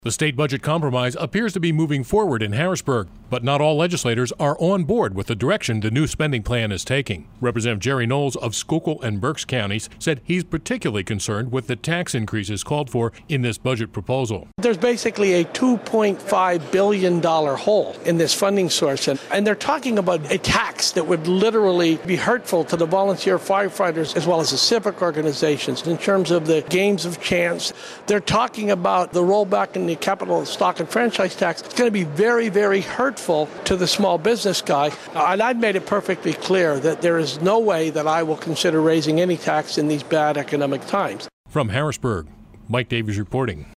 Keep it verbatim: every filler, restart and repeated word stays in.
The state budget compromise appears to be moving forward in Harrisburg, but not all legislators are on board with the direction the new spending plan is taking. Representative Jerry Knowles of Schuylkill and Berks counties said he's particularly concerned with the tax increases called for in this budget proposal. There's basically a two point five billion dollars hole in this funding source, and, and they're talking about a tax that would literally be hurtful to the volunteer firefighters as well as the civic organizations in terms of the games of chance. They're talking about the rollback in the capital stock and franchise tax. It's going to be very, very hurtful to the small business guy. And I've made it perfectly clear that there is no way that I will consider raising any tax in these bad economic times. From Harrisburg, Mike Davies reporting.